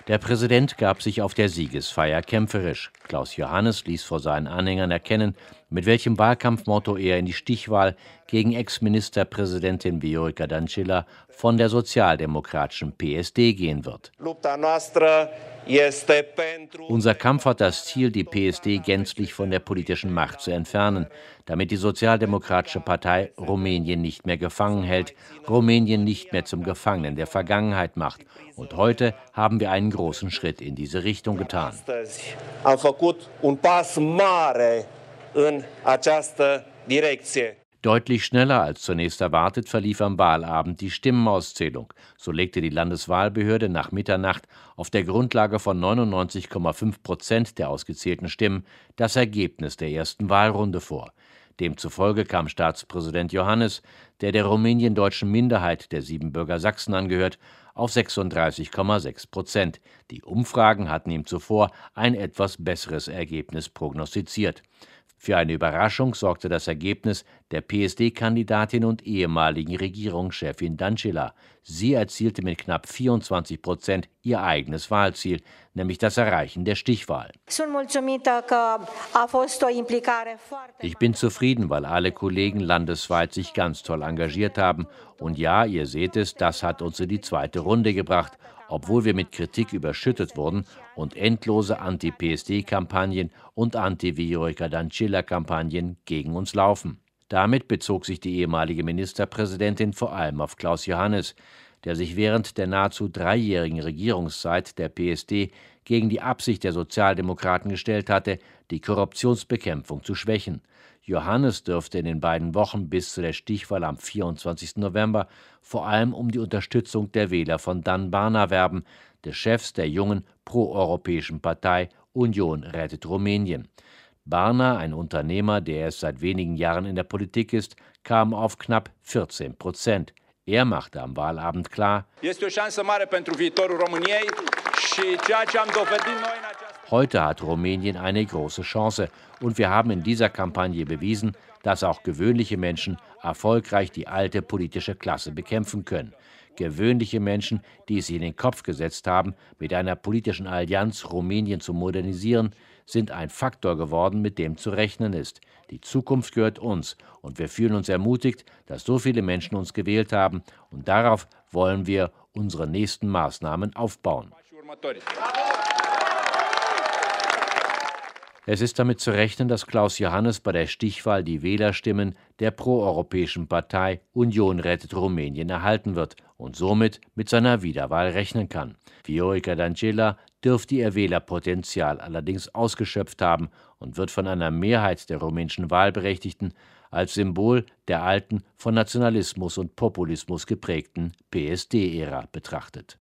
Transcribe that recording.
Der Präsident gab sich auf der Siegesfeier kämpferisch. Klaus Johannes ließ vor seinen Anhängern erkennen, mit welchem Wahlkampfmotto er in die Stichwahl gegen Ex-Ministerpräsidentin Viorica Dăncilă von der sozialdemokratischen PSD gehen wird. Unser Kampf hat das Ziel, die PSD gänzlich von der politischen Macht zu entfernen, damit die Sozialdemokratische Partei Rumänien nicht mehr gefangen hält, Rumänien nicht mehr zum Gefangenen der Vergangenheit macht. Und heute haben wir einen großen Schritt in diese Richtung getan. Deutlich schneller als zunächst erwartet verlief am Wahlabend die Stimmenauszählung. So legte die Landeswahlbehörde nach Mitternacht auf der Grundlage von 99,5% der ausgezählten Stimmen das Ergebnis der ersten Wahlrunde vor. Demzufolge kam Staatspräsident Johannes, der rumäniendeutschen Minderheit der Siebenbürger Sachsen angehört, auf 36,6%. Die Umfragen hatten ihm zuvor ein etwas besseres Ergebnis prognostiziert. Für eine Überraschung sorgte das Ergebnis der PSD-Kandidatin und ehemaligen Regierungschefin Dăncilă. Sie erzielte mit knapp 24% ihr eigenes Wahlziel, nämlich das Erreichen der Stichwahl. Ich bin zufrieden, weil alle Kollegen landesweit sich ganz toll engagiert haben. Und ja, ihr seht es, das hat uns in die zweite Runde gebracht, obwohl wir mit Kritik überschüttet wurden und endlose Anti-PSD-Kampagnen und Anti-Viorica Dăncilă-Kampagnen gegen uns laufen. Damit bezog sich die ehemalige Ministerpräsidentin vor allem auf Klaus Johannes, der sich während der nahezu 3-jährigen Regierungszeit der PSD gegen die Absicht der Sozialdemokraten gestellt hatte, die Korruptionsbekämpfung zu schwächen. Johannes dürfte in den beiden Wochen bis zu der Stichwahl am 24. November vor allem um die Unterstützung der Wähler von Dan Barna werben, des Chefs der jungen proeuropäischen Partei Union rettet Rumänien. Barna, ein Unternehmer, der erst seit wenigen Jahren in der Politik ist, kam auf knapp 14%. Er machte am Wahlabend klar: Heute hat Rumänien eine große Chance und wir haben in dieser Kampagne bewiesen, dass auch gewöhnliche Menschen erfolgreich die alte politische Klasse bekämpfen können. Gewöhnliche Menschen, die es sich in den Kopf gesetzt haben, mit einer politischen Allianz Rumänien zu modernisieren, sind ein Faktor geworden, mit dem zu rechnen ist. Die Zukunft gehört uns und wir fühlen uns ermutigt, dass so viele Menschen uns gewählt haben und darauf wollen wir unsere nächsten Maßnahmen aufbauen. Es ist damit zu rechnen, dass Klaus Johannes bei der Stichwahl die Wählerstimmen der proeuropäischen Partei Union rettet Rumänien erhalten wird und somit mit seiner Wiederwahl rechnen kann. Viorica Dăncilă dürfte ihr Wählerpotenzial allerdings ausgeschöpft haben und wird von einer Mehrheit der rumänischen Wahlberechtigten als Symbol der alten, von Nationalismus und Populismus geprägten PSD-Ära betrachtet.